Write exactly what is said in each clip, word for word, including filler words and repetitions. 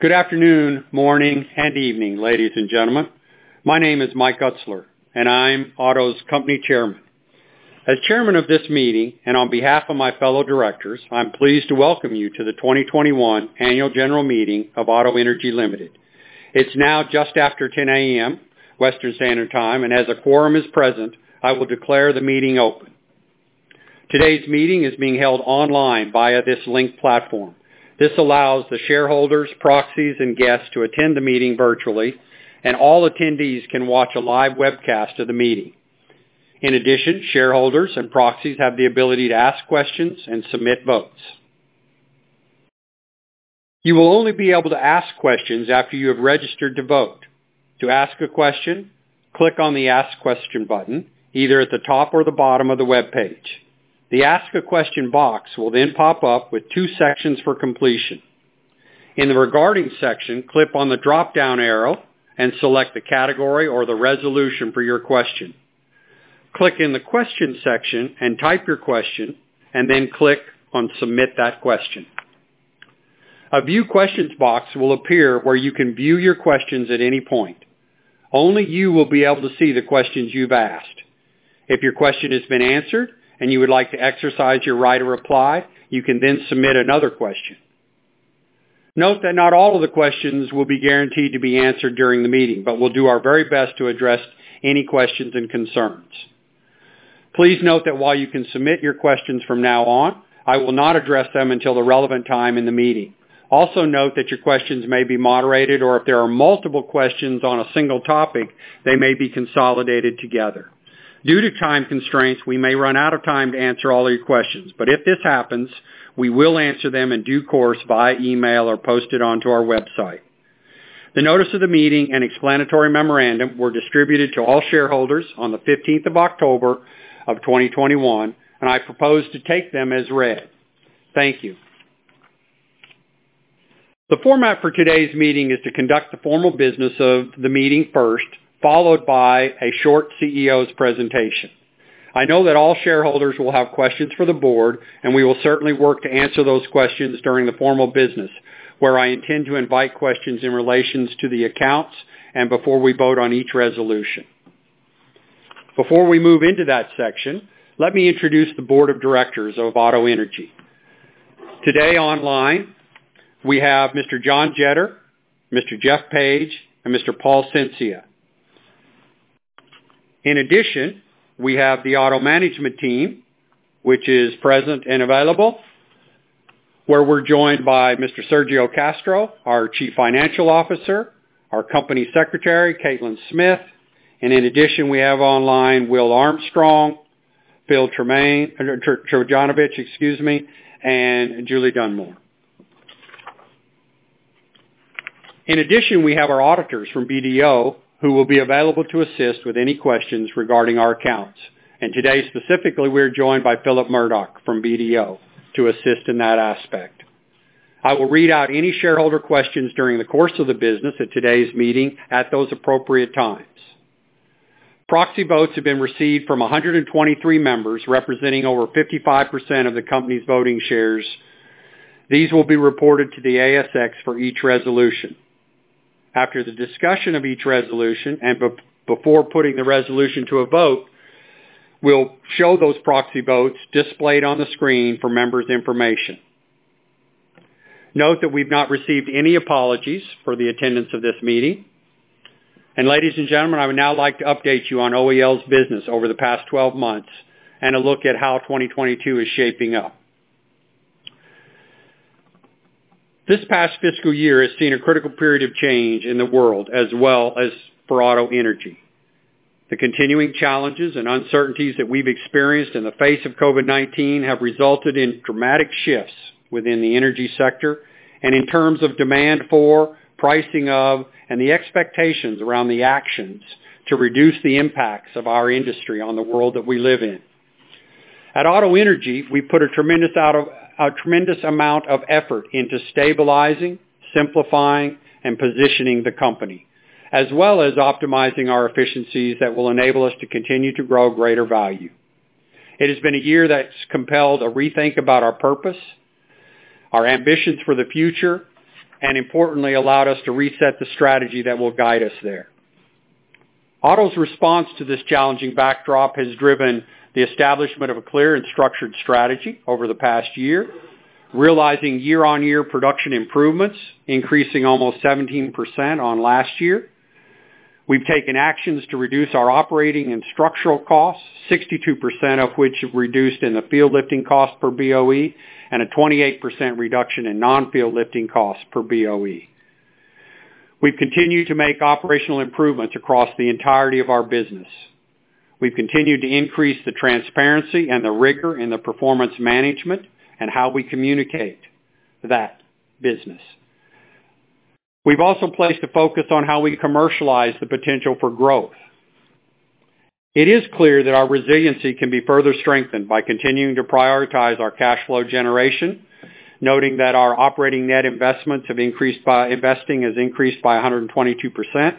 Good afternoon, morning, and evening, ladies and gentlemen. My name is Mike Utzler, and I'm Otto's company chairman. As chairman of this meeting, and on behalf of my fellow directors, I'm pleased to welcome you to the twenty twenty-one Annual General Meeting of Otto Energy Limited. It's now just after ten a.m. Western Standard Time, and as a quorum is present, I will declare the meeting open. Today's meeting is being held online via this link platform. This allows the shareholders, proxies, and guests to attend the meeting virtually, and all attendees can watch a live webcast of the meeting. In addition, shareholders and proxies have the ability to ask questions and submit votes. You will only be able to ask questions after you have registered to vote. To ask a question, click on the Ask Question button, either at the top or the bottom of the web page. The Ask a Question box will then pop up with two sections for completion. In the Regarding section, click on the drop-down arrow and select the category or the resolution for your question. Click in the Question section and type your question, and then click on Submit that question. A View Questions box will appear where you can view your questions at any point. Only you will be able to see the questions you've asked. If your question has been answered, and you would like to exercise your right to reply, you can then submit another question. Note that not all of the questions will be guaranteed to be answered during the meeting, but we'll do our very best to address any questions and concerns. Please note that while you can submit your questions from now on, I will not address them until the relevant time in the meeting. Also note that your questions may be moderated, or if there are multiple questions on a single topic, they may be consolidated together. Due to time constraints, we may run out of time to answer all of your questions, but if this happens, we will answer them in due course via email or posted onto our website. The notice of the meeting and explanatory memorandum were distributed to all shareholders on the fifteenth of October of twenty twenty-one, and I propose to take them as read. Thank you. The format for today's meeting is to conduct the formal business of the meeting first, followed by a short C E O's presentation. I know that all shareholders will have questions for the board, and we will certainly work to answer those questions during the formal business, where I intend to invite questions in relation to the accounts and before we vote on each resolution. Before we move into that section, let me introduce the board of directors of Otto Energy. Today online, we have Mister John Jetter, Mister Jeff Page, and Mister Paul Cincia. In addition, we have the Otto management team, which is present and available, where we're joined by Mister Sergio Castro, our Chief Financial Officer, our Company Secretary, Caitlin Smith, and in addition, we have online Will Armstrong, Phil Tremaine, Trojanovich, excuse me, and Julie Dunmore. In addition, we have our auditors from B D O, who will be available to assist with any questions regarding our accounts. And today specifically, we're joined by Philip Murdoch from B D O to assist in that aspect. I will read out any shareholder questions during the course of the business at today's meeting at those appropriate times. Proxy votes have been received from one hundred twenty-three members, representing over fifty-five percent of the company's voting shares. These will be reported to the A S X for each resolution. After the discussion of each resolution and be- before putting the resolution to a vote, we'll show those proxy votes displayed on the screen for members' information. Note that we've not received any apologies for the attendance of this meeting. And ladies and gentlemen, I would now like to update you on O E L's business over the past twelve months and a look at how twenty twenty-two is shaping up. This past fiscal year has seen a critical period of change in the world as well as for Otto Energy. The continuing challenges and uncertainties that we've experienced in the face of COVID nineteen have resulted in dramatic shifts within the energy sector and in terms of demand for, pricing of, and the expectations around the actions to reduce the impacts of our industry on the world that we live in. At Otto Energy, we put a tremendous, out of, a tremendous amount of effort into stabilizing, simplifying, and positioning the company, as well as optimizing our efficiencies that will enable us to continue to grow greater value. It has been a year that's compelled a rethink about our purpose, our ambitions for the future, and importantly allowed us to reset the strategy that will guide us there. Otto's response to this challenging backdrop has driven the establishment of a clear and structured strategy over the past year, realizing year-on-year production improvements, increasing almost seventeen percent on last year. We've taken actions to reduce our operating and structural costs, sixty-two percent of which have reduced in the field lifting cost per B O E and a twenty-eight percent reduction in non-field lifting costs per B O E. We've continued to make operational improvements across the entirety of our business. We've continued to increase the transparency and the rigor in the performance management and how we communicate that business. We've also placed a focus on how we commercialize the potential for growth. It is clear that our resiliency can be further strengthened by continuing to prioritize our cash flow generation, noting that our operating net investments have increased by, investing has increased by one hundred twenty-two percent.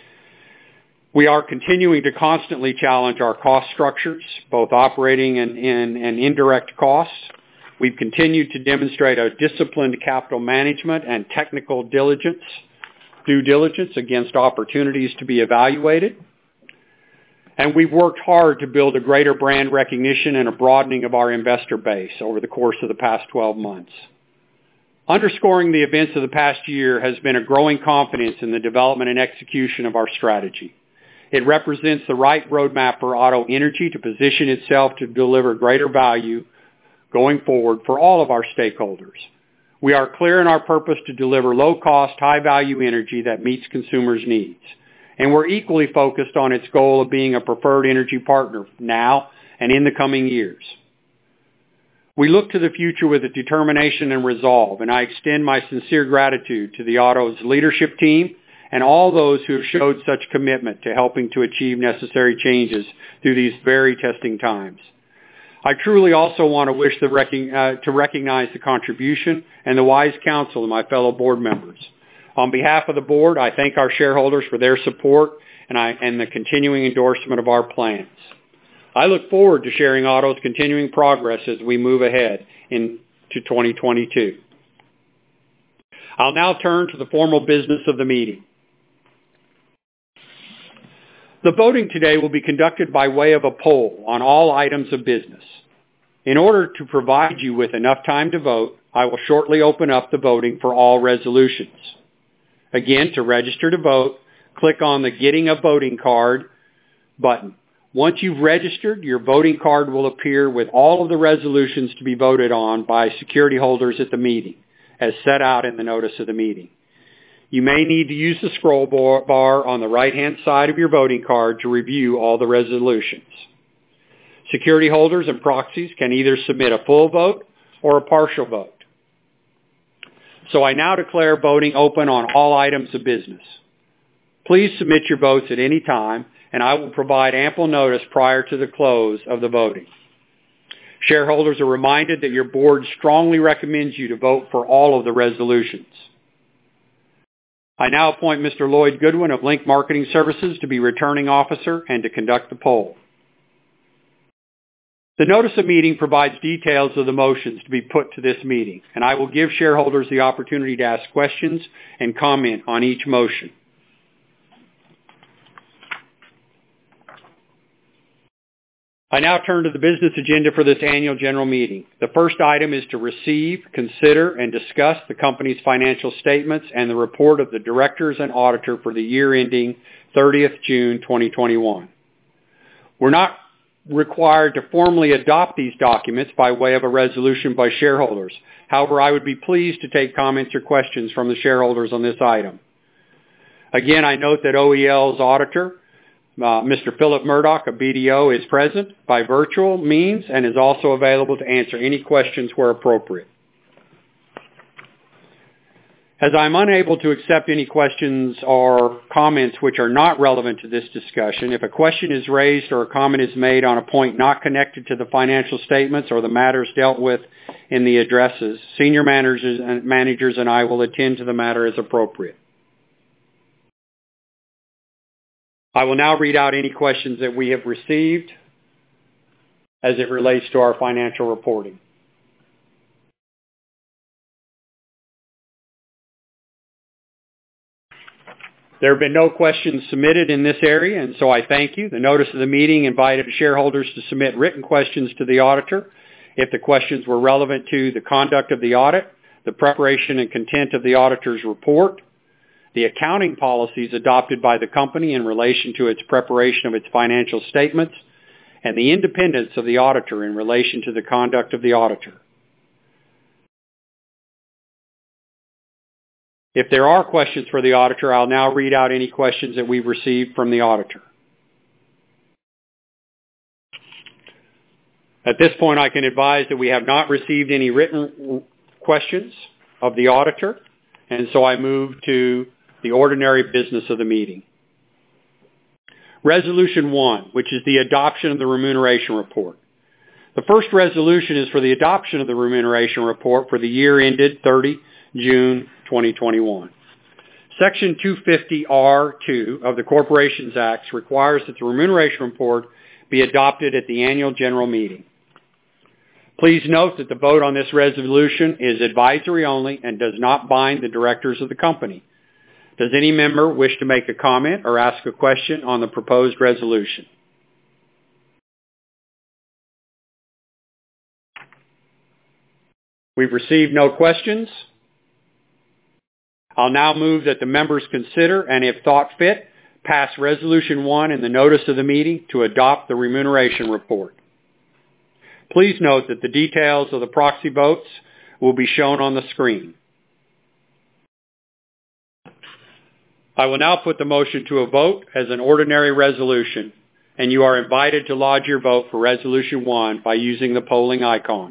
We are continuing to constantly challenge our cost structures, both operating and, and, and indirect costs. We've continued to demonstrate a disciplined capital management and technical diligence, due diligence against opportunities to be evaluated. And we've worked hard to build a greater brand recognition and a broadening of our investor base over the course of the past twelve months. Underscoring the events of the past year has been a growing confidence in the development and execution of our strategy. It represents the right roadmap for Otto Energy to position itself to deliver greater value going forward for all of our stakeholders. We are clear in our purpose to deliver low-cost, high-value energy that meets consumers' needs. And we're equally focused on its goal of being a preferred energy partner now and in the coming years. We look to the future with a determination and resolve, and I extend my sincere gratitude to the Otto's leadership team and all those who have showed such commitment to helping to achieve necessary changes through these very testing times. I truly also want to wish the rec- uh, to recognize the contribution and the wise counsel of my fellow board members. On behalf of the board, I thank our shareholders for their support and, I, and the continuing endorsement of our plans. I look forward to sharing Otto's continuing progress as we move ahead into twenty twenty-two. I'll now turn to the formal business of the meeting. The voting today will be conducted by way of a poll on all items of business. In order to provide you with enough time to vote, I will shortly open up the voting for all resolutions. Again, to register to vote, click on the Getting a Voting Card button. Once you've registered, your voting card will appear with all of the resolutions to be voted on by security holders at the meeting, as set out in the notice of the meeting. You may need to use the scroll bar on the right-hand side of your voting card to review all the resolutions. Security holders and proxies can either submit a full vote or a partial vote. So I now declare voting open on all items of business. Please submit your votes at any time, and I will provide ample notice prior to the close of the voting. Shareholders are reminded that your board strongly recommends you to vote for all of the resolutions. I now appoint Mister Lloyd Goodwin of Link Marketing Services to be returning officer and to conduct the poll. The notice of meeting provides details of the motions to be put to this meeting, and I will give shareholders the opportunity to ask questions and comment on each motion. I now turn to the business agenda for this annual general meeting. The first item is to receive, consider, and discuss the company's financial statements and the report of the directors and auditor for the year ending thirtieth of June twenty twenty-one. We're not required to formally adopt these documents by way of a resolution by shareholders. However, I would be pleased to take comments or questions from the shareholders on this item. Again, I note that O E L's auditor, Uh, Mister Philip Murdoch of B D O, is present by virtual means and is also available to answer any questions where appropriate. As I'm unable to accept any questions or comments which are not relevant to this discussion, if a question is raised or a comment is made on a point not connected to the financial statements or the matters dealt with in the addresses, senior managers and, managers and I will attend to the matter as appropriate. I will now read out any questions that we have received as it relates to our financial reporting. There have been no questions submitted in this area, and so I thank you. The notice of the meeting invited shareholders to submit written questions to the auditor if the questions were relevant to the conduct of the audit, the preparation and content of the auditor's report, the accounting policies adopted by the company in relation to its preparation of its financial statements, and the independence of the auditor in relation to the conduct of the auditor. If there are questions for the auditor, I'll now read out any questions that we've received from the auditor. At this point, I can advise that we have not received any written questions of the auditor, and so I move to the ordinary business of the meeting. Resolution one, which is the adoption of the remuneration report. The first resolution is for the adoption of the remuneration report for the year ended thirtieth of June twenty twenty-one. Section two fifty R two of the Corporations Act requires that the remuneration report be adopted at the annual general meeting. Please note that the vote on this resolution is advisory only and does not bind the directors of the company. Does any member wish to make a comment or ask a question on the proposed resolution? We've received no questions. I'll now move that the members consider and, if thought fit, pass Resolution one in the notice of the meeting to adopt the remuneration report. Please note that the details of the proxy votes will be shown on the screen. I will now put the motion to a vote as an ordinary resolution, and you are invited to lodge your vote for Resolution one by using the polling icon.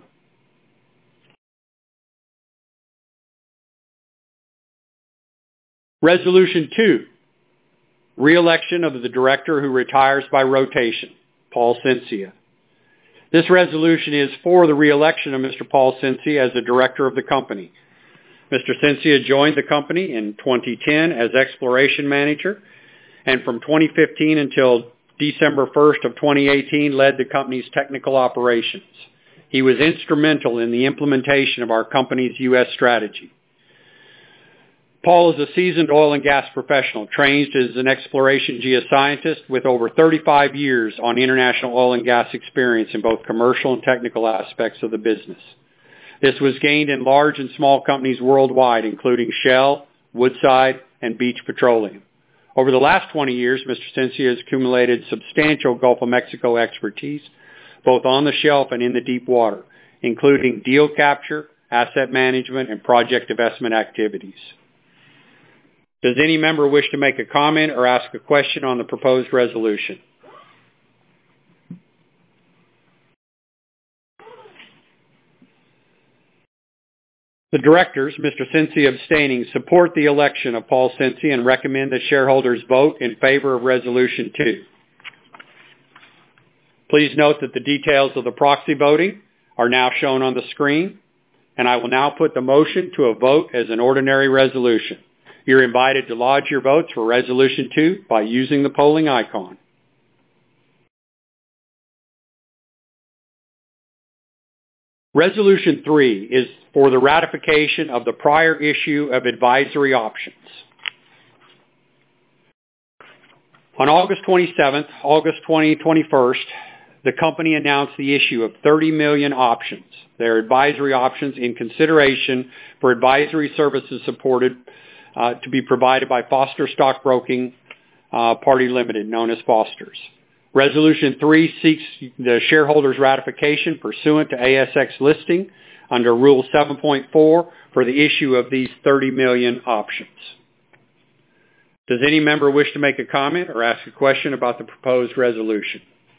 Resolution two, re-election of the director who retires by rotation, Paul Cincia. This resolution is for the re-election of Mister Paul Cincia as the director of the company. Mister Cincia joined the company in twenty ten as exploration manager, and from twenty fifteen until December first of twenty eighteen led the company's technical operations. He was instrumental in the implementation of our company's U S strategy. Paul is a seasoned oil and gas professional, trained as an exploration geoscientist with over thirty-five years on international oil and gas experience in both commercial and technical aspects of the business. This was gained in large and small companies worldwide, including Shell, Woodside, and Beach Petroleum. Over the last twenty years, Mister Cincia has accumulated substantial Gulf of Mexico expertise, both on the shelf and in the deep water, including deal capture, asset management, and project investment activities. Does any member wish to make a comment or ask a question on the proposed resolution? The directors, Mister Cincia abstaining, support the election of Paul Cincia and recommend that shareholders vote in favor of Resolution two. Please note that the details of the proxy voting are now shown on the screen, and I will now put the motion to a vote as an ordinary resolution. You're invited to lodge your votes for Resolution two by using the polling icon. Resolution three is for the ratification of the prior issue of advisory options. On August twenty-seventh, August twenty twenty-one, the company announced the issue of thirty million options. They're advisory options in consideration for advisory services supported Uh, to be provided by Foster Stockbroking uh, Party Limited, known as Foster's. Resolution three seeks the shareholders' ratification pursuant to A S X listing under Rule seven point four for the issue of these thirty million options. Does any member wish to make a comment or ask a question about the proposed resolution?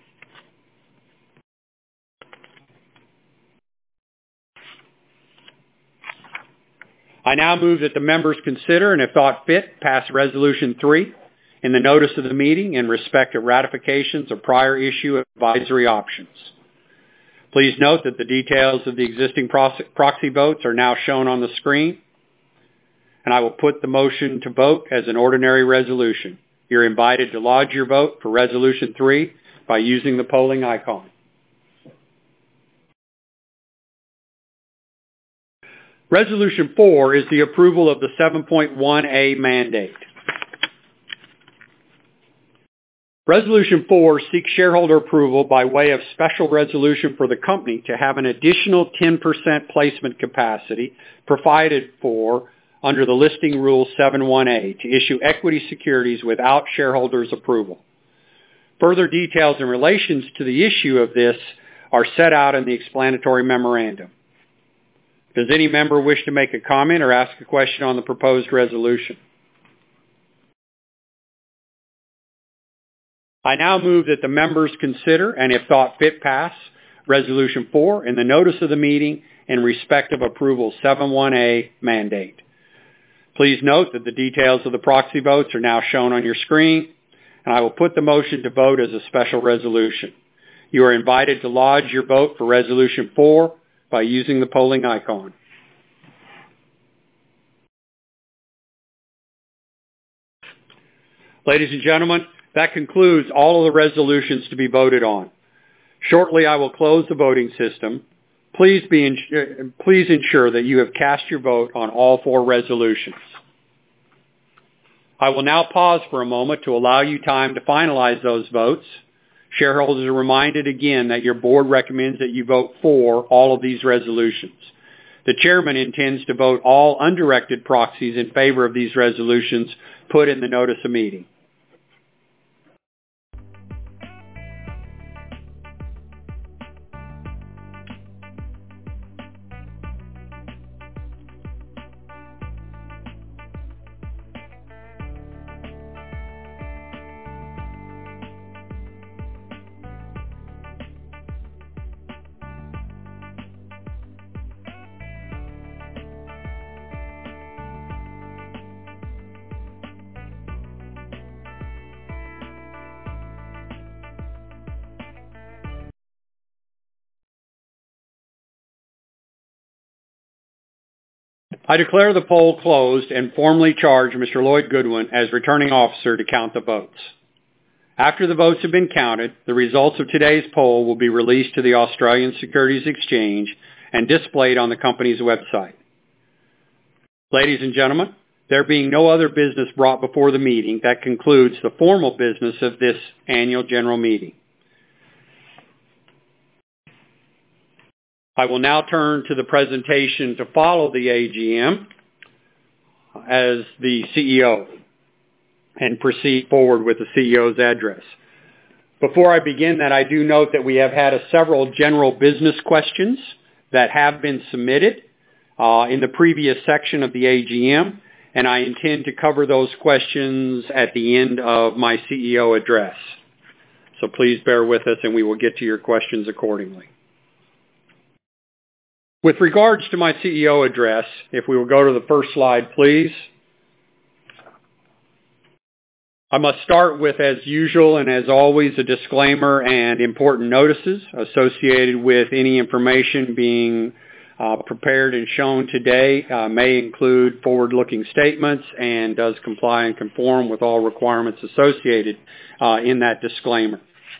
I now move that the members consider and, if thought fit, pass Resolution three in the notice of the meeting in respect of ratifications of prior issue of advisory options. Please note that the details of the existing proxy votes are now shown on the screen, and I will put the motion to vote as an ordinary resolution. You're invited to lodge your vote for Resolution three by using the polling icon. Resolution four is the approval of the seven point one A mandate. Resolution four seeks shareholder approval by way of special resolution for the company to have an additional ten percent placement capacity provided for under the Listing Rule seven one A to issue equity securities without shareholders' approval. Further details in relation to the issue of this are set out in the explanatory memorandum. Does any member wish to make a comment or ask a question on the proposed resolution? I now move that the members consider, and if thought fit pass, Resolution four in the notice of the meeting in respect of approval seven one A mandate. Please note that the details of the proxy votes are now shown on your screen, and I will put the motion to vote as a special resolution. You are invited to lodge your vote for Resolution four by using the polling icon. Ladies and gentlemen, that concludes all of the resolutions to be voted on. Shortly, I will close the voting system. Please, be in, please ensure that you have cast your vote on all four resolutions. I will now pause for a moment to allow you time to finalize those votes. Shareholders are reminded again that your board recommends that you vote for all of these resolutions. The chairman intends to vote all undirected proxies in favor of these resolutions put in the notice of meeting. I declare the poll closed and formally charge Mister Lloyd Goodwin as returning officer to count the votes. After the votes have been counted, the results of today's poll will be released to the Australian Securities Exchange and displayed on the company's website. Ladies and gentlemen, there being no other business brought before the meeting, that concludes the formal business of this annual general meeting. I will now turn to the presentation to follow the A G M as the C E O and proceed forward with the C E O's address. Before I begin that, I do note that we have had a several general business questions that have been submitted uh, in the previous section of the A G M, and I intend to cover those questions at the end of my C E O address. So please bear with us and we will get to your questions accordingly. With regards to my C E O address, if we will go to the first slide, please. I must start with, as usual and as always, a disclaimer and important notices associated with any information being uh, prepared and shown today uh, may include forward-looking statements and does comply and conform with all requirements associated uh, in that disclaimer.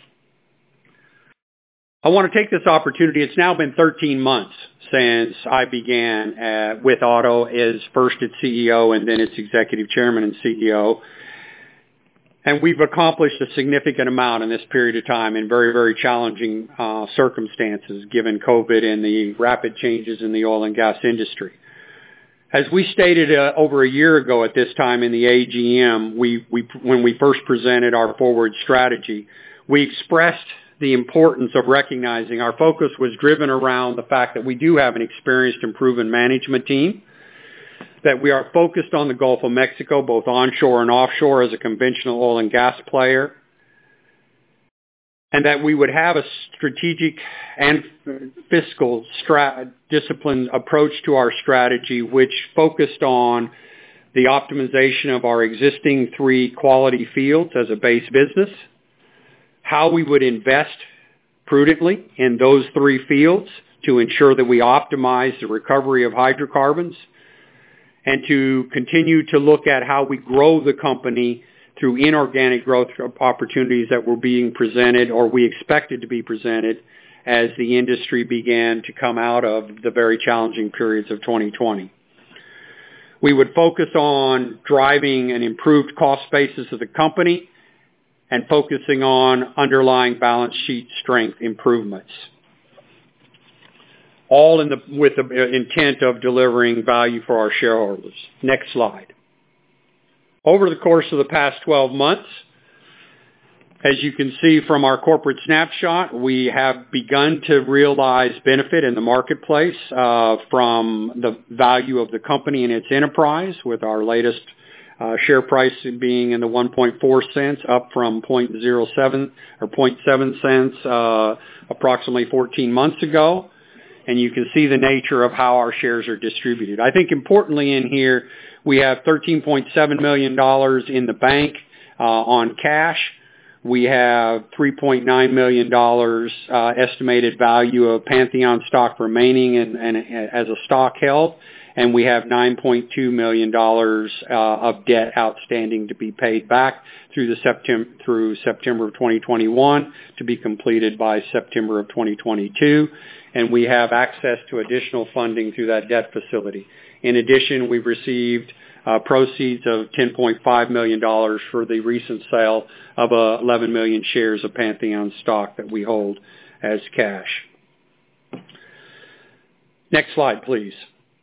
I want to take this opportunity. It's now been thirteen months since I began uh, with Otto as first its C E O and then its executive chairman and C E O. And we've accomplished a significant amount in this period of time in very, very challenging uh, circumstances given COVID and the rapid changes in the oil and gas industry. As we stated uh, over a year ago at this time in the A G M, we, we, when we first presented our forward strategy, we expressed the importance of recognizing our focus was driven around the fact that we do have an experienced and proven management team, that we are focused on the Gulf of Mexico, both onshore and offshore as a conventional oil and gas player, and that we would have a strategic and fiscal strat- disciplined approach to our strategy, which focused on the optimization of our existing three quality fields as a base business, how we would invest prudently in those three fields to ensure that we optimize the recovery of hydrocarbons, and to continue to look at how we grow the company through inorganic growth opportunities that were being presented or we expected to be presented as the industry began to come out of the very challenging periods of twenty twenty. We would focus on driving an improved cost basis of the company and focusing on underlying balance sheet strength improvements, all in the, with the intent of delivering value for our shareholders. Next slide. Over the course of the past twelve months, as you can see from our corporate snapshot, we have begun to realize benefit in the marketplace uh, from the value of the company and its enterprise, with our latest uh, share price being in the one point four cents, up from zero point zero seven or zero point seven cents uh, approximately fourteen months ago. And you can see the nature of how our shares are distributed. I think importantly in here, we have thirteen point seven million dollars in the bank uh, on cash. We have three point nine million dollars uh, estimated value of Pantheon stock remaining and, and as a stock held, and we have nine point two million dollars uh, of debt outstanding to be paid back through the September through September of twenty twenty-one, to be completed by September of twenty twenty-two, and we have access to additional funding through that debt facility. In addition, we've received Uh, proceeds of ten point five million dollars for the recent sale of uh, eleven million shares of Pantheon stock that we hold as cash. Next slide, please.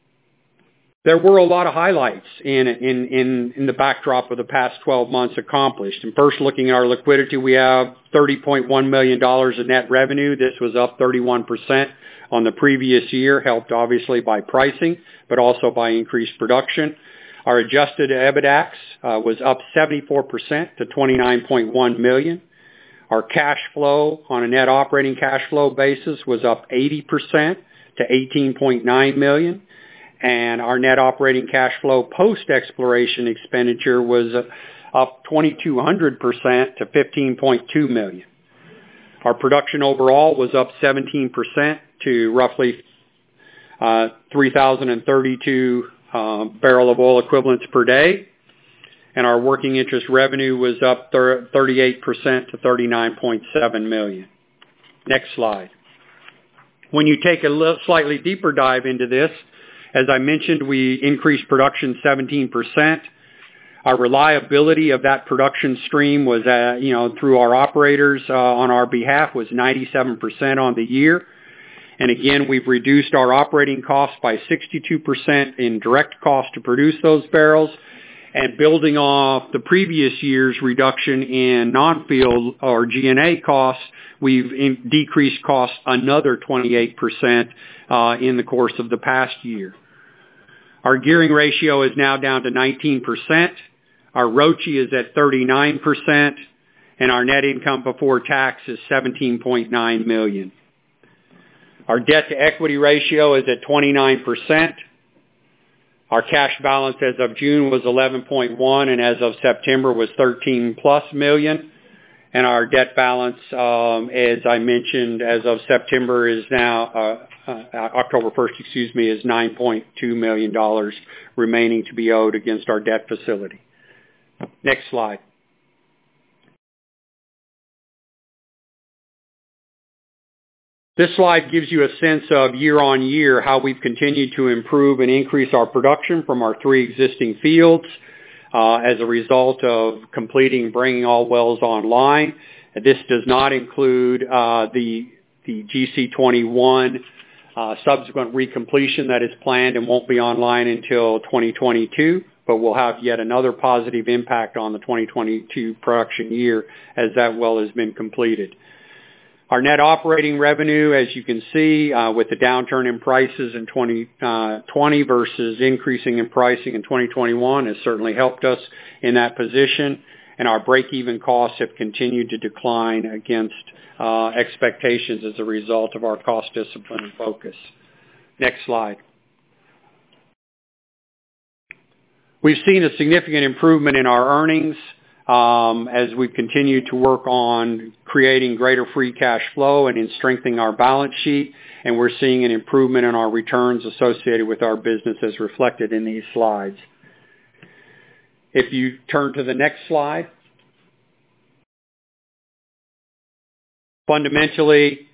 There were a lot of highlights in, in, in, in the backdrop of the past twelve months accomplished. And first, looking at our liquidity, we have thirty point one million dollars in net revenue. This was up thirty-one percent on the previous year, helped obviously by pricing, but also by increased production. Our adjusted EBITDAX uh, was up seventy-four percent to twenty-nine point one million dollars. Our cash flow on a net operating cash flow basis was up eighty percent to eighteen point nine million dollars. And our net operating cash flow post-exploration expenditure was uh, up twenty-two hundred percent to fifteen point two million dollars. Our production overall was up seventeen percent to roughly uh, three thousand thirty-two Uh, barrel of oil equivalents per day, and our working interest revenue was up thirty-eight percent to thirty-nine point seven million dollars. Next slide. When you take a little, slightly deeper dive into this, as I mentioned, we increased production seventeen percent. Our reliability of that production stream was, uh, you know, through our operators uh, on our behalf, was ninety-seven percent on the year. And again, we've reduced our operating costs by sixty-two percent in direct cost to produce those barrels. And building off the previous year's reduction in non-field or G and A costs, we've in decreased costs another twenty-eight percent uh, in the course of the past year. Our gearing ratio is now down to nineteen percent. Our R O C E is at thirty-nine percent. And our net income before tax is seventeen point nine million dollars. Our debt-to-equity ratio is at twenty-nine percent. Our cash balance as of June was eleven point one, and as of September was thirteen plus million. And our debt balance, um, as I mentioned, as of September is now, uh, uh, October first, excuse me, is nine point two million dollars remaining to be owed against our debt facility. Next slide. This slide gives you a sense of year on year how we've continued to improve and increase our production from our three existing fields uh, as a result of completing, bringing all wells online. This does not include uh, the, the G C twenty-one uh, subsequent recompletion that is planned and won't be online until twenty twenty-two, but will have yet another positive impact on the twenty twenty-two production year as that well has been completed. Our net operating revenue, as you can see, uh, with the downturn in prices in twenty twenty versus increasing in pricing in twenty twenty-one, has certainly helped us in that position. And our break-even costs have continued to decline against uh, expectations as a result of our cost discipline and focus. Next slide. We've seen a significant improvement in our earnings Um, as we continue to work on creating greater free cash flow and in strengthening our balance sheet, and we're seeing an improvement in our returns associated with our business as reflected in these slides. If you turn to the next slide. Fundamentally,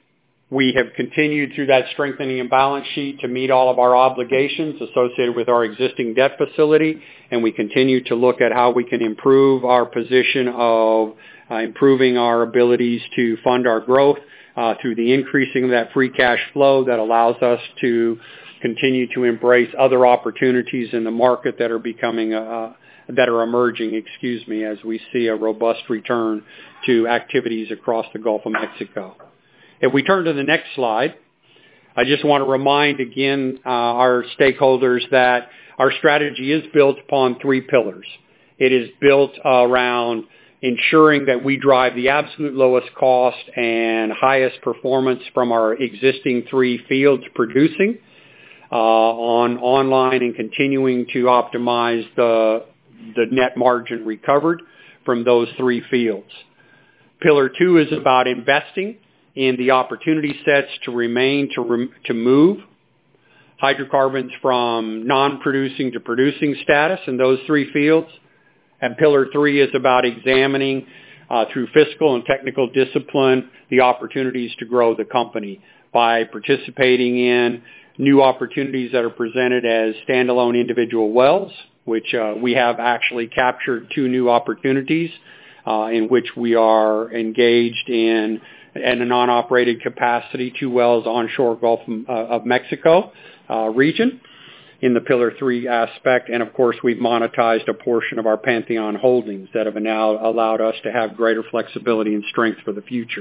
We have continued through that strengthening and balance sheet to meet all of our obligations associated with our existing debt facility, and we continue to look at how we can improve our position of uh, improving our abilities to fund our growth uh, through the increasing of that free cash flow that allows us to continue to embrace other opportunities in the market that are becoming uh, that are emerging, excuse me, as we see a robust return to activities across the Gulf of Mexico. If we turn to the next slide, I just want to remind again uh, our stakeholders that our strategy is built upon three pillars. It is built around ensuring that we drive the absolute lowest cost and highest performance from our existing three fields producing uh, on online and continuing to optimize the, the net margin recovered from those three fields. Pillar two is about investing in the opportunity sets to remain, to, rem- to move hydrocarbons from non-producing to producing status in those three fields. And pillar three is about examining uh, through fiscal and technical discipline the opportunities to grow the company by participating in new opportunities that are presented as standalone individual wells, which uh, we have actually captured two new opportunities uh, in which we are engaged in and a non-operated capacity, two wells onshore Gulf of Mexico uh, region in the Pillar three aspect. And, of course, we've monetized a portion of our Pantheon holdings that have now allowed us to have greater flexibility and strength for the future.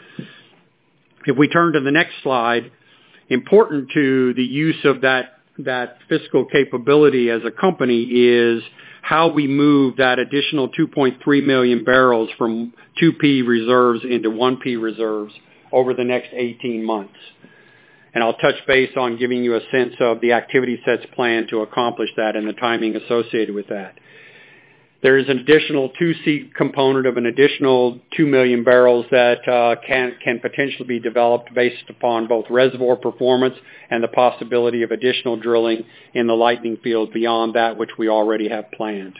If we turn to the next slide, important to the use of that, that fiscal capability as a company is how we move that additional two point three million barrels from two P reserves into one P reserves over the next eighteen months. And I'll touch base on giving you a sense of the activity sets planned to accomplish that and the timing associated with that. There is an additional two C component of an additional two million barrels that uh, can, can potentially be developed based upon both reservoir performance and the possibility of additional drilling in the Lightning field beyond that which we already have planned.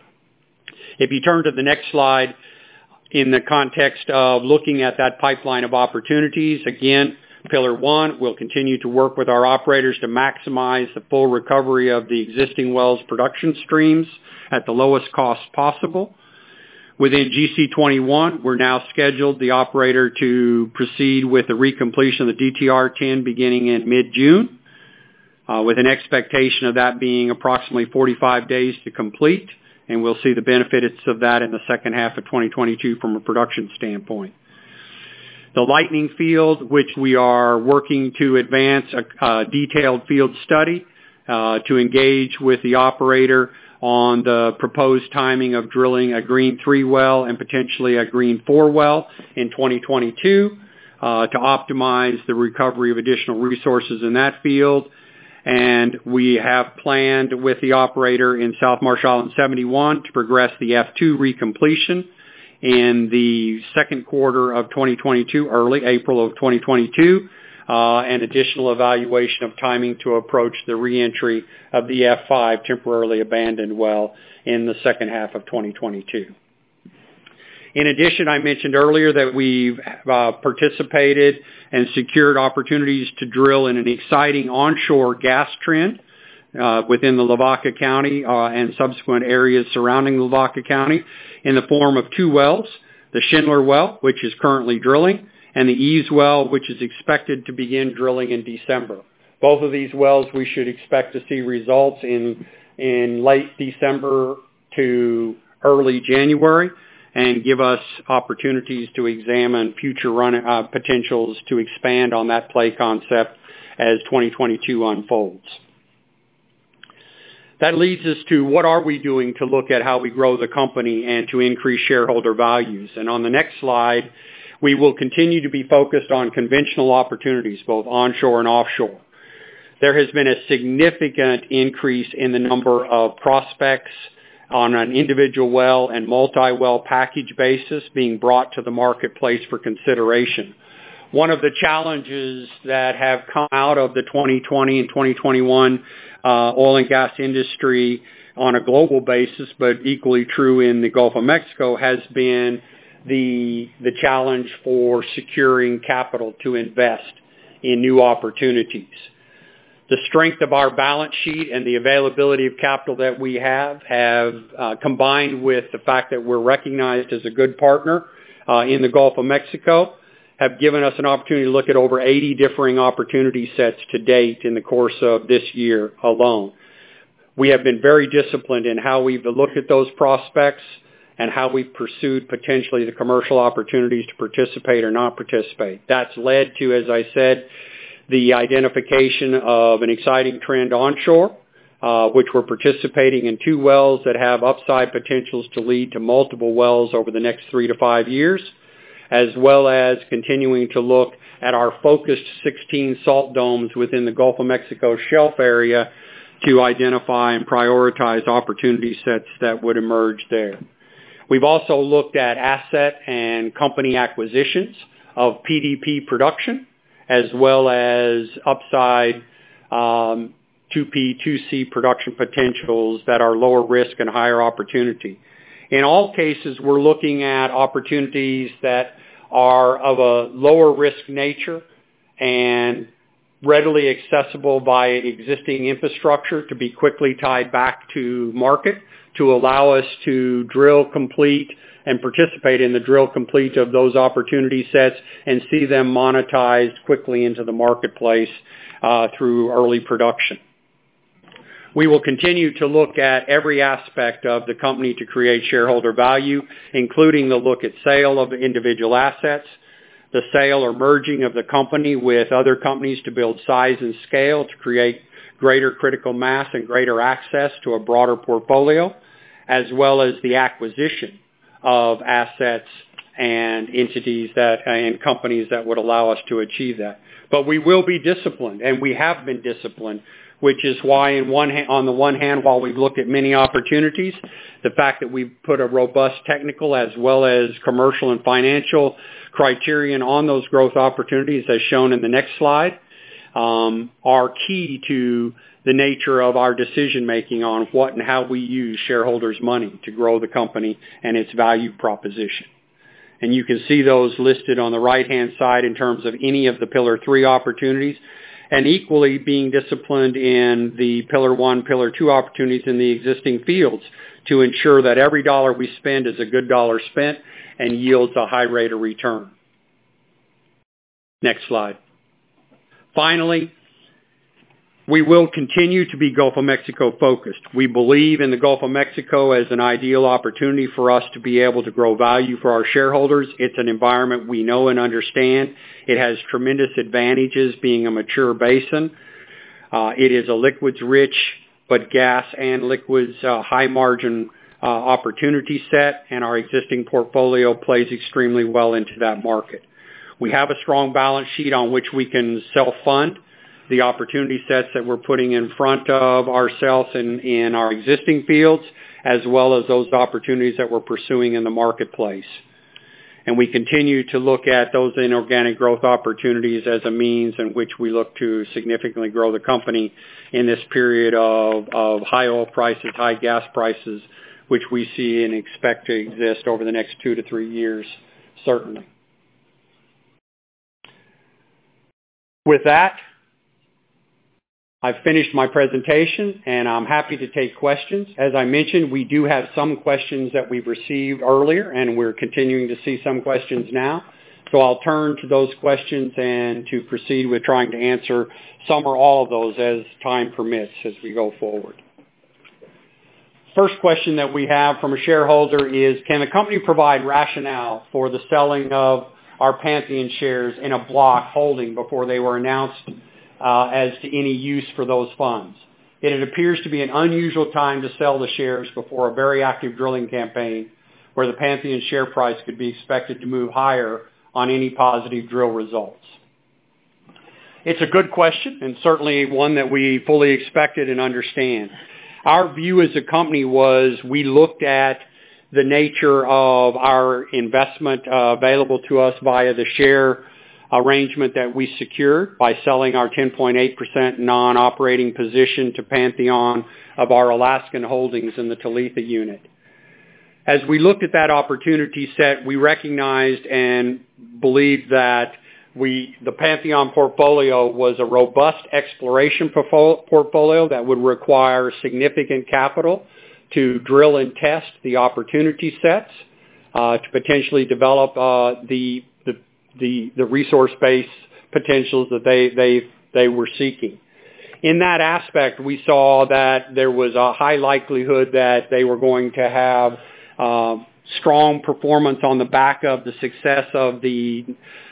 If you turn to the next slide, in the context of looking at that pipeline of opportunities, again, Pillar one, we'll continue to work with our operators to maximize the full recovery of the existing wells production streams at the lowest cost possible. Within G C twenty-one, we're now scheduled the operator to proceed with the recompletion of the D T R ten beginning in mid-June, uh, with an expectation of that being approximately forty-five days to complete, and we'll see the benefits of that in the second half of twenty twenty-two from a production standpoint. The Lightning field, which we are working to advance a, a detailed field study uh, to engage with the operator on the proposed timing of drilling a Green three well and potentially a Green four well in twenty twenty-two uh, to optimize the recovery of additional resources in that field. And we have planned with the operator in South Marsh Island seventy-one to progress the F two recompletion in the second quarter of twenty twenty-two, early April of twenty twenty-two, uh, and additional evaluation of timing to approach the reentry of the F five temporarily abandoned well in the second half of twenty twenty-two. In addition, I mentioned earlier that we've uh, participated and secured opportunities to drill in an exciting onshore gas trend uh, within the Lavaca County uh, and subsequent areas surrounding Lavaca County in the form of two wells, the Schindler well, which is currently drilling, and the Eves well, which is expected to begin drilling in December. Both of these wells we should expect to see results in, in late December to early January, and give us opportunities to examine future run uh, potentials to expand on that play concept as twenty twenty-two unfolds. That leads us to what are we doing to look at how we grow the company and to increase shareholder values. And on the next slide, we will continue to be focused on conventional opportunities, both onshore and offshore. There has been a significant increase in the number of prospects on an individual well and multi-well package basis being brought to the marketplace for consideration. One of the challenges that have come out of the twenty twenty and twenty twenty-one uh, oil and gas industry on a global basis, but equally true in the Gulf of Mexico, has been the the challenge for securing capital to invest in new opportunities. The strength of our balance sheet and the availability of capital that we have have uh, combined with the fact that we're recognized as a good partner uh, in the Gulf of Mexico have given us an opportunity to look at over eighty differing opportunity sets to date in the course of this year alone. We have been very disciplined in how we've looked at those prospects and how we've pursued potentially the commercial opportunities to participate or not participate. That's led to, as I said, the identification of an exciting trend onshore, uh, which we're participating in two wells that have upside potentials to lead to multiple wells over the next three to five years, as well as continuing to look at our focused sixteen salt domes within the Gulf of Mexico shelf area to identify and prioritize opportunity sets that would emerge there. We've also looked at asset and company acquisitions of P D P production, as well as upside um, two P, two C production potentials that are lower risk and higher opportunity. In all cases, we're looking at opportunities that are of a lower risk nature and readily accessible via existing infrastructure to be quickly tied back to market, to allow us to drill complete and participate in the drill complete of those opportunity sets and see them monetized quickly into the marketplace uh, through early production. We will continue to look at every aspect of the company to create shareholder value, including the look at sale of individual assets, the sale or merging of the company with other companies to build size and scale to create greater critical mass and greater access to a broader portfolio, as well as the acquisition of assets and entities that and companies that would allow us to achieve that. But we will be disciplined, and we have been disciplined, which is why in one ha- on the one hand, while we've looked at many opportunities, the fact that we've put a robust technical as well as commercial and financial criterion on those growth opportunities, as shown in the next slide, um, are key to the nature of our decision-making on what and how we use shareholders' money to grow the company and its value proposition. And you can see those listed on the right-hand side in terms of any of the Pillar three opportunities, and equally being disciplined in the Pillar one, Pillar two opportunities in the existing fields to ensure that every dollar we spend is a good dollar spent and yields a high rate of return. Next slide. Finally, we will continue to be Gulf of Mexico focused. We believe in the Gulf of Mexico as an ideal opportunity for us to be able to grow value for our shareholders. It's an environment we know and understand. It has tremendous advantages being a mature basin. Uh, it is a liquids-rich, but gas and liquids uh, high-margin uh, opportunity set, and our existing portfolio plays extremely well into that market. We have a strong balance sheet on which we can self-fund the opportunity sets that we're putting in front of ourselves in, in our existing fields, as well as those opportunities that we're pursuing in the marketplace. And we continue to look at those inorganic growth opportunities as a means in which we look to significantly grow the company in this period of, of high oil prices, high gas prices, which we see and expect to exist over the next two to three years, certainly. With that, I've finished my presentation, and I'm happy to take questions. As I mentioned, we do have some questions that we've received earlier, and we're continuing to see some questions now. So I'll turn to those questions and to proceed with trying to answer some or all of those as time permits as we go forward. First question that we have from a shareholder is, can the company provide rationale for the selling of our Pantheon shares in a block holding before they were announced Uh, as to any use for those funds? It, it appears to be an unusual time to sell the shares before a very active drilling campaign where the Pantheon share price could be expected to move higher on any positive drill results. It's a good question, and certainly one that we fully expected and understand. Our view as a company was we looked at the nature of our investment uh, available to us via the share arrangement that we secured by selling our ten point eight percent non-operating position to Pantheon of our Alaskan holdings in the Talitha unit. As we looked at that opportunity set, we recognized and believed that we, the Pantheon portfolio was a robust exploration portfolio that would require significant capital to drill and test the opportunity sets, uh, to potentially develop uh, the, the the the resource base potentials that they they they were seeking. In that aspect, we saw that there was a high likelihood that they were going to have uh, strong performance on the back of the success of the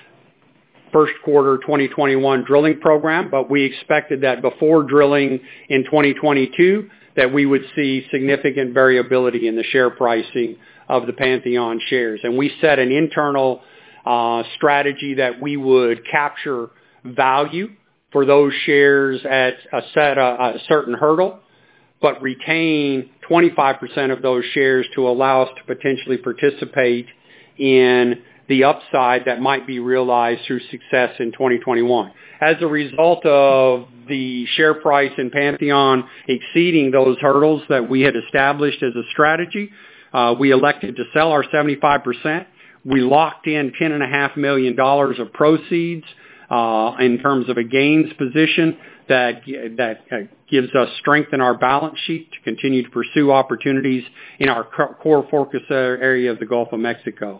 first quarter twenty twenty-one drilling program, but we expected that before drilling in twenty twenty-two that we would see significant variability in the share pricing of the Pantheon shares. And we set an internal uh, strategy that we would capture value for those shares at a set a, a certain hurdle, but retain twenty-five percent of those shares to allow us to potentially participate in the upside that might be realized through success in twenty twenty-one. As a result of the share price in Pantheon exceeding those hurdles that we had established as a strategy, uh, we elected to sell our seventy-five percent. We locked in ten point five million dollars of proceeds uh, in terms of a gains position that that uh, gives us strength in our balance sheet to continue to pursue opportunities in our core focus area of the Gulf of Mexico.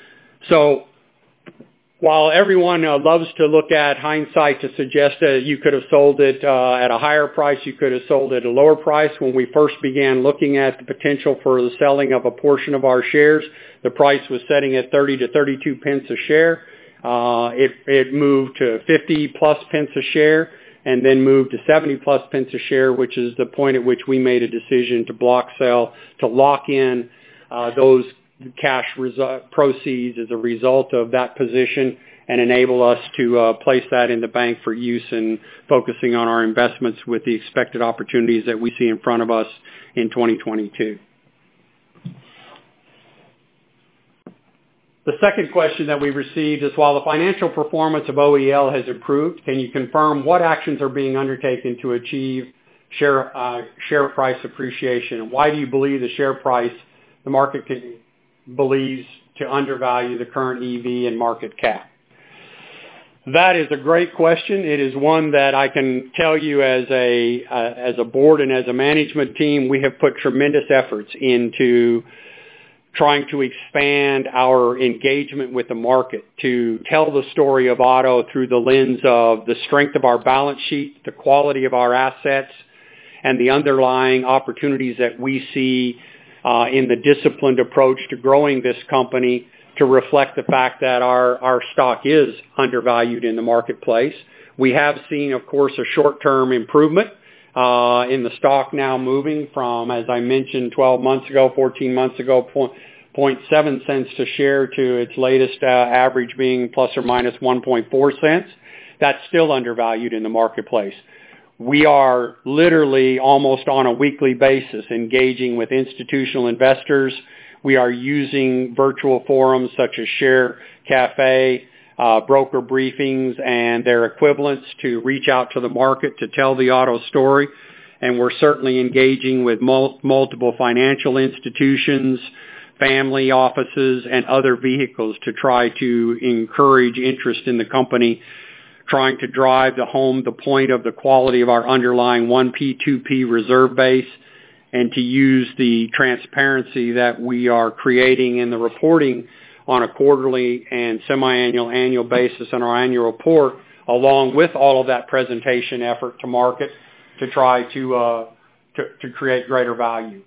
So while everyone uh, loves to look at hindsight to suggest that you could have sold it uh, at a higher price, you could have sold it at a lower price, when we first began looking at the potential for the selling of a portion of our shares, the price was setting at thirty to thirty-two pence a share. Uh, it, it moved to fifty plus pence a share and then moved to seventy plus pence a share, which is the point at which we made a decision to block sell, to lock in uh, those cash resu- proceeds as a result of that position and enable us to uh, place that in the bank for use in focusing on our investments with the expected opportunities that we see in front of us in twenty twenty-two. The second question that we received is, while the financial performance of O E L has improved, can you confirm what actions are being undertaken to achieve share uh, share price appreciation? And why do you believe the share price, the market can believes to undervalue the current E V and market cap? That is a great question. It is one that I can tell you as a uh, as a board and as a management team, we have put tremendous efforts into trying to expand our engagement with the market, to tell the story of Otto through the lens of the strength of our balance sheet, the quality of our assets, and the underlying opportunities that we see Uh, in the disciplined approach to growing this company, to reflect the fact that our, our stock is undervalued in the marketplace. We have seen, of course, a short-term improvement uh, in the stock now moving from, as I mentioned, twelve months ago, fourteen months ago, zero point seven cents to share to its latest uh, average being plus or minus one point four cents. That's still undervalued in the marketplace. We are literally almost on a weekly basis engaging with institutional investors. We are using virtual forums such as Share Cafe, uh, broker briefings, and their equivalents to reach out to the market to tell the Otto story. And we're certainly engaging with mul- multiple financial institutions, family offices, and other vehicles to try to encourage interest in the company, trying to drive the home the point of the quality of our underlying one P, two P reserve base, and to use the transparency that we are creating in the reporting on a quarterly and semi-annual annual basis in our annual report, along with all of that presentation effort to market to try to, uh, to, to create greater value.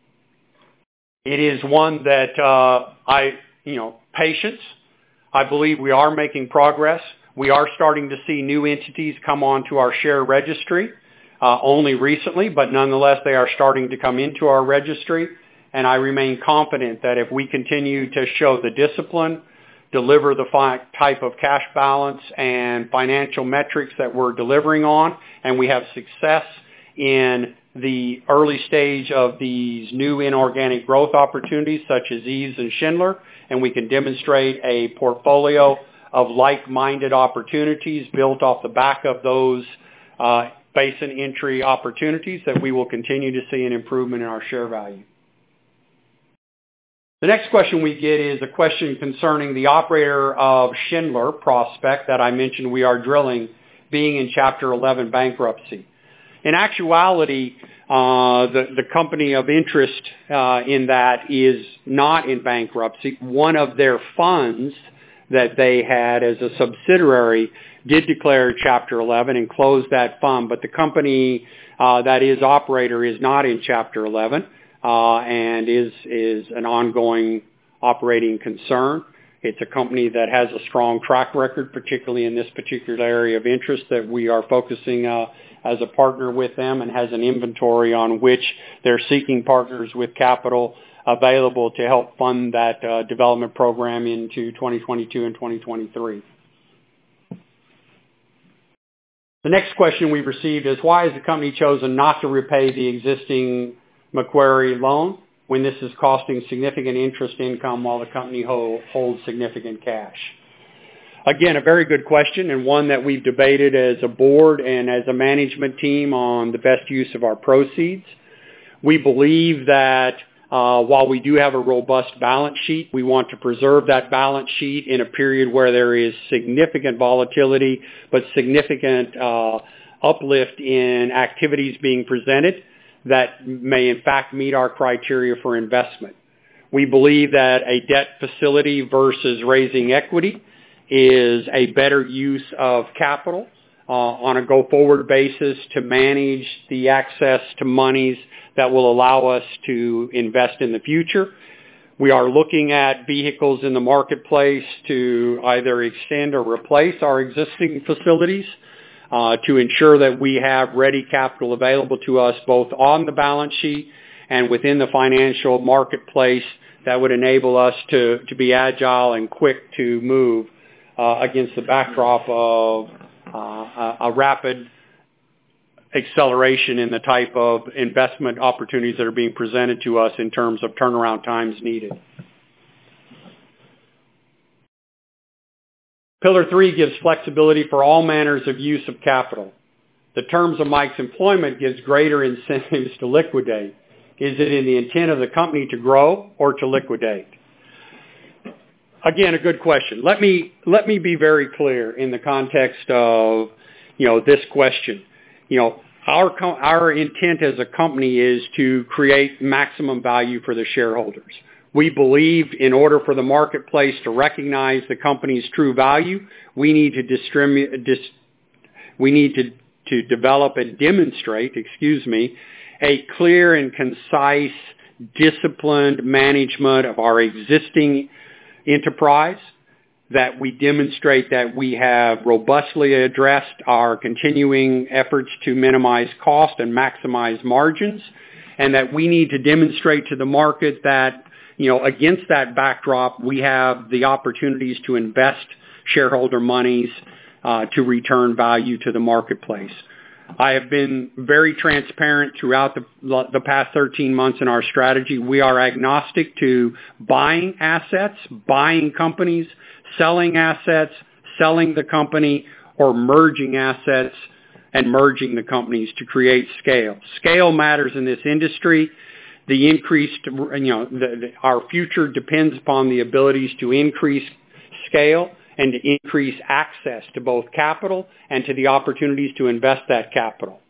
It is one that uh, I, you know, patience. I believe we are making progress. We are starting to see new entities come onto our share registry, uh, only recently, but nonetheless they are starting to come into our registry. And I remain confident that if we continue to show the discipline, deliver the fi- type of cash balance and financial metrics that we're delivering on, and we have success in the early stage of these new inorganic growth opportunities such as Eves and Schindler, and we can demonstrate a portfolio of like-minded opportunities built off the back of those uh, basin entry opportunities, that we will continue to see an improvement in our share value. The next question we get is a question concerning the operator of Schindler prospect that I mentioned we are drilling being in Chapter eleven bankruptcy. In actuality, uh, the, the company of interest uh, in that is not in bankruptcy. One of their funds that they had as a subsidiary did declare Chapter eleven and close that fund, but the company uh, that is operator is not in Chapter eleven. Uh, and is is an ongoing operating concern. It's a company that has a strong track record, particularly in this particular area of interest that we are focusing uh, as a partner with them, and has an inventory on which they're seeking partners with capital available to help fund that uh, development program into twenty twenty-two and twenty twenty-three. The next question we've received is, why has the company chosen not to repay the existing Macquarie loan when this is costing significant interest income while the company hold, holds significant cash? Again, a very good question, and one that we've debated as a board and as a management team on the best use of our proceeds. We believe that uh, while we do have a robust balance sheet, we want to preserve that balance sheet in a period where there is significant volatility but significant uh, uplift in activities being presented that may in fact meet our criteria for investment. We believe that a debt facility versus raising equity is a better use of capital uh, on a go-forward basis to manage the access to monies that will allow us to invest in the future. We are looking at vehicles in the marketplace to either extend or replace our existing facilities Uh, to ensure that we have ready capital available to us both on the balance sheet and within the financial marketplace that would enable us to, to be agile and quick to move uh, against the backdrop of uh, a, a rapid acceleration in the type of investment opportunities that are being presented to us in terms of turnaround times needed. Pillar three gives flexibility for all manners of use of capital. The terms of Mike's employment gives greater incentives to liquidate. Is it in the intent of the company to grow or to liquidate? Again, a good question. Let me let me be very clear in the context of, you know, this question. You know, our our intent as a company is to create maximum value for the shareholders. We believe in order for the marketplace to recognize the company's true value, we need to distribute, dis, we need to, to develop and demonstrate, excuse me, a clear and concise, disciplined management of our existing enterprise, that we demonstrate that we have robustly addressed our continuing efforts to minimize cost and maximize margins, and that we need to demonstrate to the market that, you know, against that backdrop, we have the opportunities to invest shareholder monies uh, to return value to the marketplace. I have been very transparent throughout the, the past thirteen months in our strategy. We are agnostic to buying assets, buying companies, selling assets, selling the company, or merging assets and merging the companies to create scale. Scale matters in this industry. The increased, you know, the, the, our future depends upon the abilities to increase scale and to increase access to both capital and to the opportunities to invest that capital.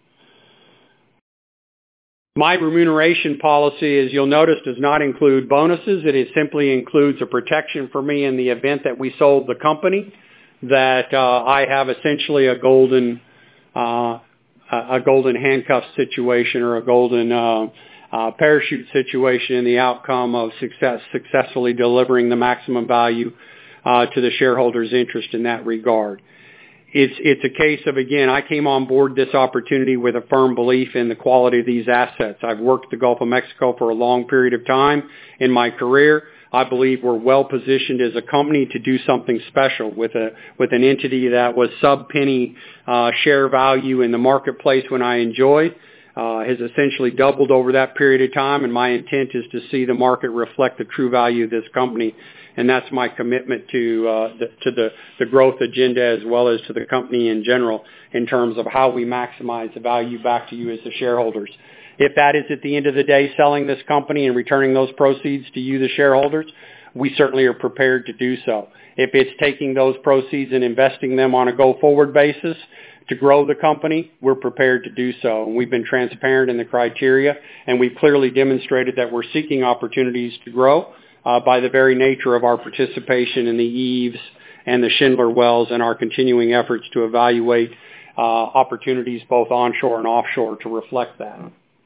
My remuneration policy, as you'll notice, does not include bonuses. It is simply includes a protection for me in the event that we sold the company, that uh, I have essentially a golden, uh, a golden handcuff situation or a golden uh, uh, parachute situation in the outcome of success, successfully delivering the maximum value uh, to the shareholders' interest in that regard. It's it's a case of, again, I came on board this opportunity with a firm belief in the quality of these assets. I've worked the Gulf of Mexico for a long period of time in my career. I believe we're well positioned as a company to do something special with a with an entity that was sub-penny uh, share value in the marketplace when I enjoyed. Uh, has essentially doubled over that period of time, and my intent is to see the market reflect the true value of this company. And that's my commitment to uh, the, to the, the growth agenda as well as to the company in general in terms of how we maximize the value back to you as the shareholders. If that is at the end of the day selling this company and returning those proceeds to you, the shareholders, we certainly are prepared to do so. If it's taking those proceeds and investing them on a go-forward basis to grow the company, we're prepared to do so. And we've been transparent in the criteria, and we've clearly demonstrated that we're seeking opportunities to grow uh, by the very nature of our participation in the Eves and the Schindler wells and our continuing efforts to evaluate uh, opportunities both onshore and offshore to reflect that.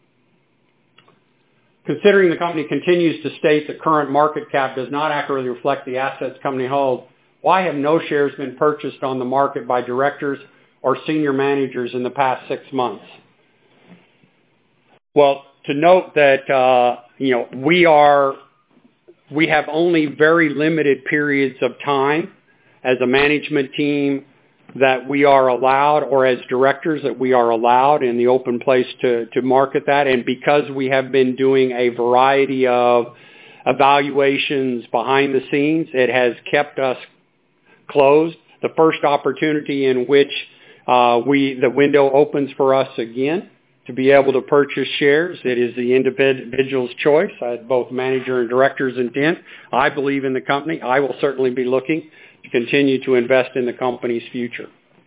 Considering the company continues to state the current market cap does not accurately reflect the assets the company holds, why have no shares been purchased on the market by directors or senior managers in the past six months? Well, to note that, uh, you know, we are, we have only very limited periods of time as a management team that we are allowed, or as directors that we are allowed in the open place to, to market that. And because we have been doing a variety of evaluations behind the scenes, it has kept us closed. The first opportunity in which uh, we the window opens for us again to be able to purchase shares, it is the individual's choice. I had both manager and director's intent. I believe in the company. I will certainly be looking to continue to invest in the company's future.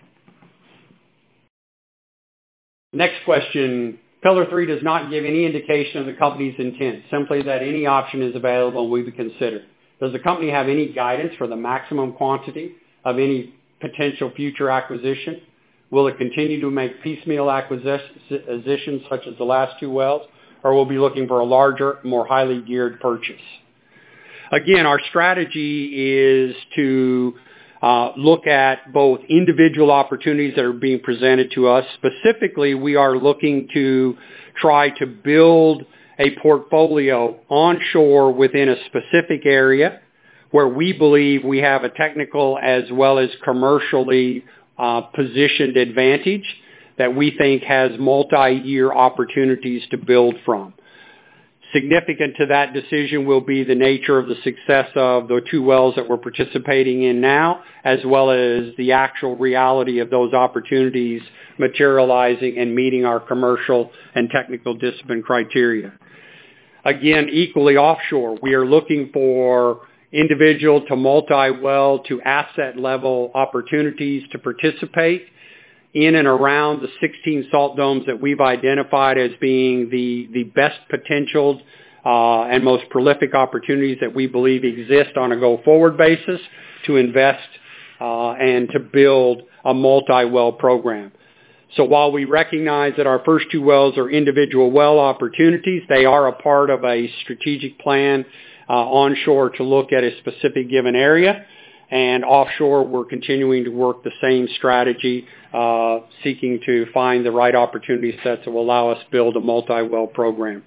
Next question. Pillar three does not give any indication of the company's intent, simply that any option is available and will be considered. Does the company have any guidance for the maximum quantity of any potential future acquisition? Will it continue to make piecemeal acquisitions such as the last two wells, or will it be looking for a larger, more highly geared purchase? Again, our strategy is to uh, look at both individual opportunities that are being presented to us. Specifically, we are looking to try to build a portfolio onshore within a specific area where we believe we have a technical as well as commercially uh, positioned advantage that we think has multi-year opportunities to build from. Significant to that decision will be the nature of the success of the two wells that we're participating in now, as well as the actual reality of those opportunities materializing and meeting our commercial and technical discipline criteria. Again, equally offshore, we are looking for individual to multi-well to asset level opportunities to participate in and around the sixteen salt domes that we've identified as being the, the best potential uh, and most prolific opportunities that we believe exist on a go-forward basis to invest uh, and to build a multi-well program. So while we recognize that our first two wells are individual well opportunities, they are a part of a strategic plan uh, onshore to look at a specific given area. And offshore, we're continuing to work the same strategy, uh, seeking to find the right opportunity sets that will allow us to build a multi-well program.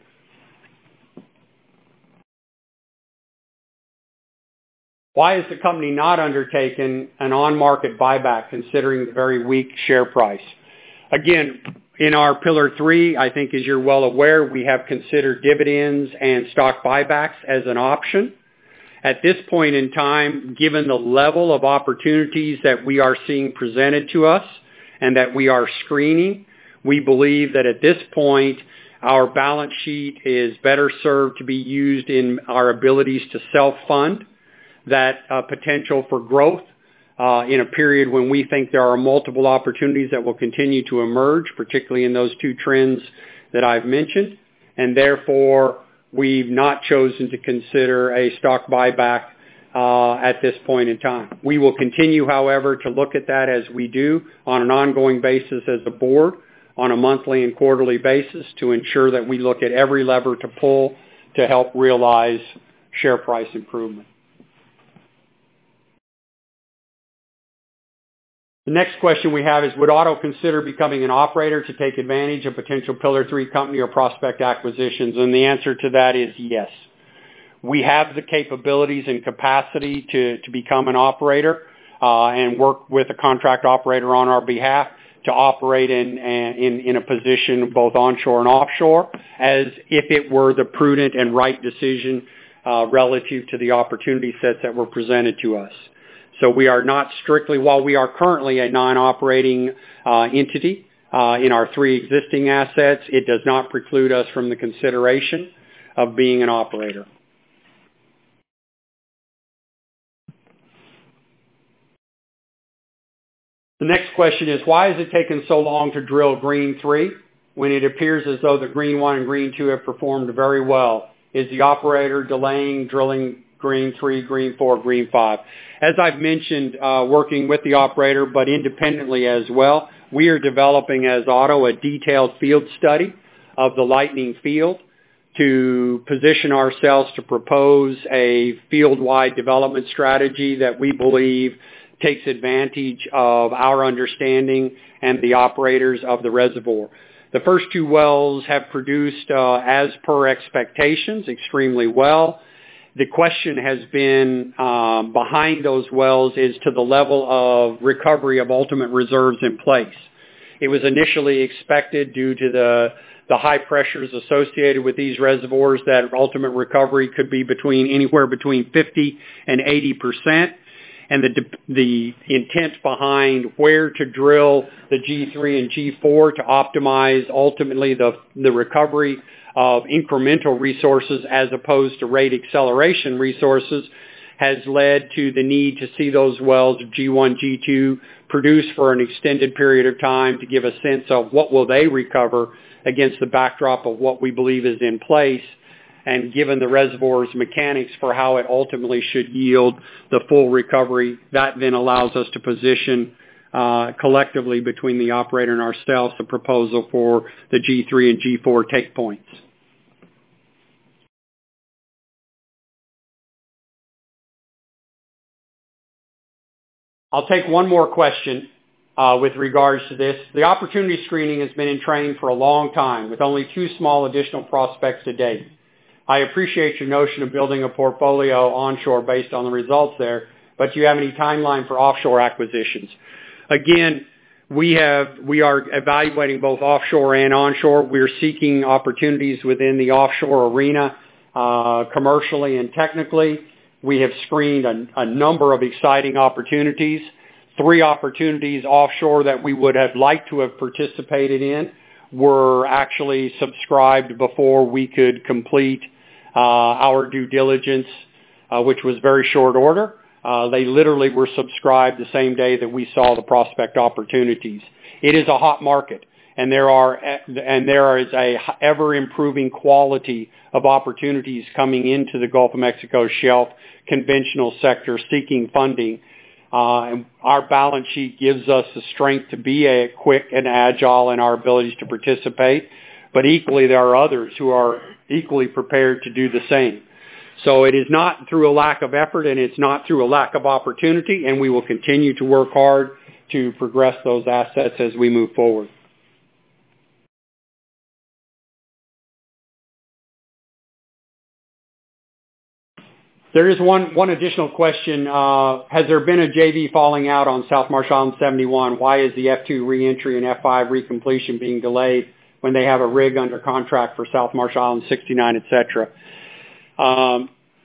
Why has the company not undertaken an on-market buyback considering the very weak share price? Again, in our Pillar three, I think as you're well aware, we have considered dividends and stock buybacks as an option. At this point in time, given the level of opportunities that we are seeing presented to us and that we are screening, we believe that at this point, our balance sheet is better served to be used in our abilities to self-fund that uh, potential for growth uh, in a period when we think there are multiple opportunities that will continue to emerge, particularly in those two trends that I've mentioned, and therefore we've not chosen to consider a stock buyback uh, at this point in time. We will continue, however, to look at that as we do on an ongoing basis as a board on a monthly and quarterly basis to ensure that we look at every lever to pull to help realize share price improvement. The next question we have is, would Otto consider becoming an operator to take advantage of potential Pillar three company or prospect acquisitions? And the answer to that is yes. We have the capabilities and capacity to, to become an operator uh, and work with a contract operator on our behalf to operate in, in, in a position both onshore and offshore as if it were the prudent and right decision uh, relative to the opportunity sets that were presented to us. So we are not strictly, while we are currently a non-operating uh, entity, uh, in our three existing assets, it does not preclude us from the consideration of being an operator. The next question is, why has it taken so long to drill Green three when it appears as though the Green one and Green two have performed very well? Is the operator delaying drilling Green three, Green four, Green five? As I've mentioned, uh, working with the operator, but independently as well, we are developing as Otto a detailed field study of the Lightning field to position ourselves to propose a field-wide development strategy that we believe takes advantage of our understanding and the operators of the reservoir. The first two wells have produced uh, as per expectations extremely well. The question has been um, behind those wells is to the level of recovery of ultimate reserves in place. It was initially expected due to the the high pressures associated with these reservoirs that ultimate recovery could be between anywhere between fifty and eighty percent. And the the intent behind where to drill the G three and G four to optimize ultimately the the recovery of incremental resources as opposed to rate acceleration resources has led to the need to see those wells G one, G two produce for an extended period of time to give a sense of what will they recover against the backdrop of what we believe is in place, and given the reservoir's mechanics for how it ultimately should yield the full recovery. That then allows us to position uh, collectively between the operator and ourselves a proposal for the G three and G four take points. I'll take one more question uh, with regards to this. The opportunity screening has been in train for a long time with only two small additional prospects to date. I appreciate your notion of building a portfolio onshore based on the results there, but do you have any timeline for offshore acquisitions? Again, we have we are evaluating both offshore and onshore. We're seeking opportunities within the offshore arena uh, commercially and technically. We have screened a, a number of exciting opportunities, three opportunities offshore that we would have liked to have participated in were actually subscribed before we could complete Uh, our due diligence, uh, which was very short order. Uh, they literally were subscribed the same day that we saw the prospect opportunities. It is a hot market, and there are and there is a ever improving quality of opportunities coming into the Gulf of Mexico shelf conventional sector seeking funding. Uh, and our balance sheet gives us the strength to be a quick and agile in our abilities to participate. But equally, there are others who are equally prepared to do the same. So it is not through a lack of effort, and it's not through a lack of opportunity, and we will continue to work hard to progress those assets as we move forward. There is one, one additional question. Uh, has there been a J V falling out on South Marsh Island seventy-one? Why is the F two reentry and F five recompletion being delayed when they have a rig under contract for South Marsh Island sixty-nine, et cetera? Um,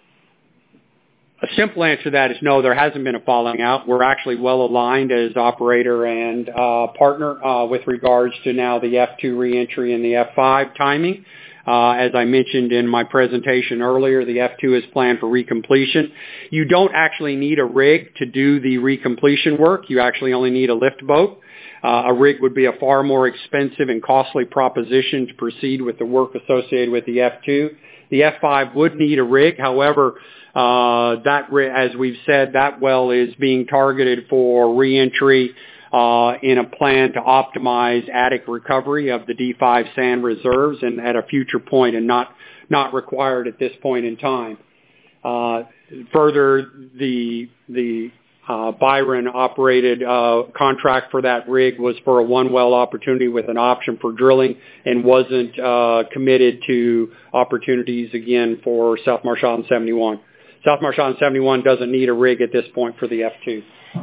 a simple answer to that is no, there hasn't been a falling out. We're actually well aligned as operator and uh, partner uh, with regards to now the F two reentry and the F five timing. Uh, as I mentioned in my presentation earlier, the F two is planned for recompletion. You don't actually need a rig to do the recompletion work. You actually only need a lift boat. Uh, a rig would be a far more expensive and costly proposition to proceed with the work associated with the F two. The F five would need a rig. However, uh, that, as we've said, that well is being targeted for reentry uh, in a plan to optimize attic recovery of the D five sand reserves and at a future point and not, not required at this point in time. Uh, further, the, the Uh, Byron operated uh, contract for that rig was for a one well opportunity with an option for drilling and wasn't uh, committed to opportunities again for South Marsh Island seventy-one. South Marsh Island seventy-one doesn't need a rig at this point for the F two.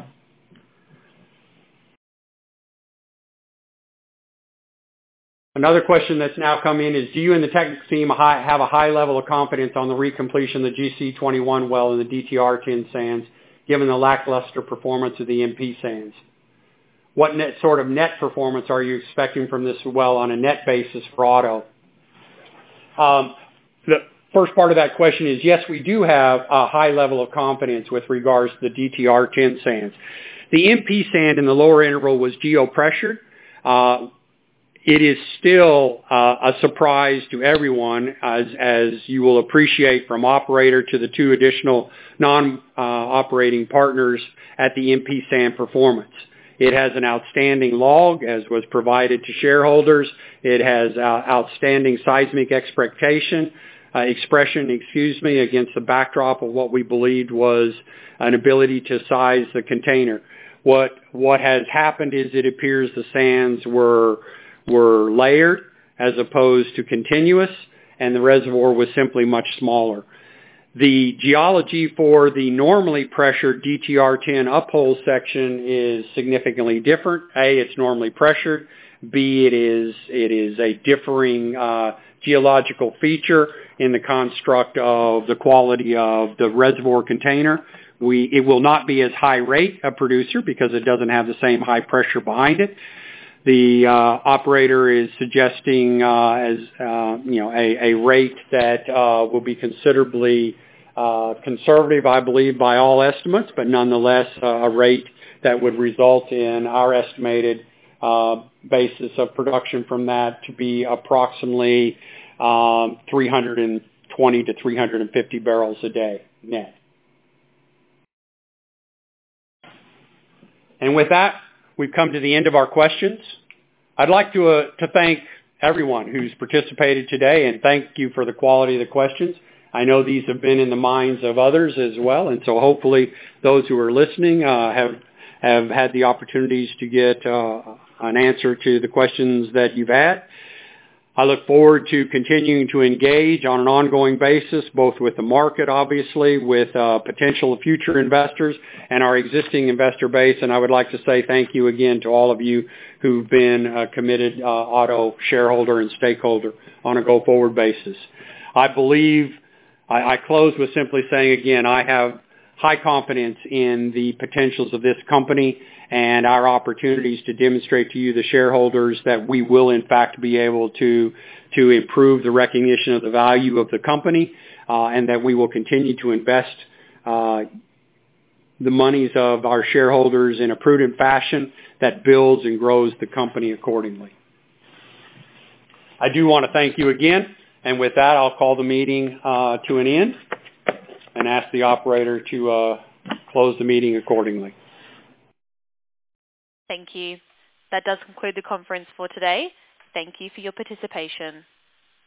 Another question that's now come in is, do you and the technical team have a high level of confidence on the recompletion of the G C twenty-one well in the D T R ten sands, given the lackluster performance of the M P sands? what net, sort of net performance are you expecting from this well on a net basis for Otto? Um, the first part of that question is, yes, we do have a high level of confidence with regards to the D T R ten sands. The M P sand in the lower interval was geopressured. Uh, it is still uh, a surprise to everyone, as, as you will appreciate, from operator to the two additional non-operating uh, partners at the M P sand performance. It has an outstanding log, as was provided to shareholders. It has uh, outstanding seismic expectation, uh, expression, excuse me, against the backdrop of what we believed was an ability to size the container. What what has happened is it appears the sands were were layered as opposed to continuous, and the reservoir was simply much smaller. The geology for the normally pressured D T R ten uphole section is significantly different. A, it's normally pressured. B, it is it is a differing uh, geological feature in the construct of the quality of the reservoir container. We it will not be as high rate a producer because it doesn't have the same high pressure behind it. The uh, operator is suggesting uh, as uh, you know a, a rate that uh, will be considerably uh, conservative, I believe, by all estimates, but nonetheless uh, a rate that would result in our estimated uh, basis of production from that to be approximately um, three hundred twenty to three hundred fifty barrels a day net. And with that, we've come to the end of our questions. I'd like to uh, to thank everyone who's participated today, and thank you for the quality of the questions. I know these have been in the minds of others as well, and so hopefully those who are listening uh, have have had the opportunities to get uh, an answer to the questions that you've had. I look forward to continuing to engage on an ongoing basis, both with the market, obviously, with uh, potential future investors and our existing investor base. And I would like to say thank you again to all of you who've been a committed uh, Otto shareholder and stakeholder on a go-forward basis. I believe, I, I close with simply saying again, I have high confidence in the potentials of this company and our opportunities to demonstrate to you, the shareholders, that we will in fact be able to to improve the recognition of the value of the company, uh, and that we will continue to invest uh, the monies of our shareholders in a prudent fashion that builds and grows the company accordingly. I do want to thank you again, and with that, I'll call the meeting uh, to an end and ask the operator to uh, close the meeting accordingly. Thank you. That does conclude the conference for today. Thank you for your participation.